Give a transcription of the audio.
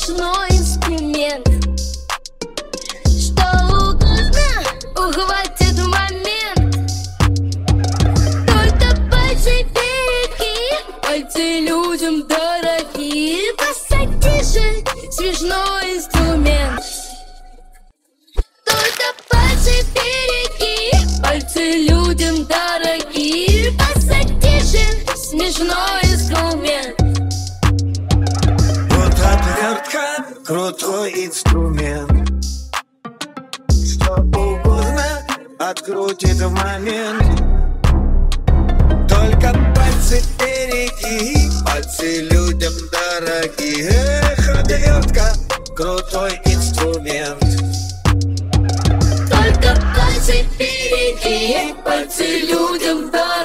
смешной инструмент. Что угодно ухватит момент. Только пальцы велики, пальцы людям дорогие. Пассатижи, смешной инструмент. Только пальцы велики, пальцы людям дорогие. Пассатижи, смешной инструмент. Вот отвертка, крутой инструмент. Что угодно открутит в момент. Только пальцы велики, пальцы людям дорогие. Эх, отвертка, крутой инструмент. Только пальцы велики, пальцы людям дорогие.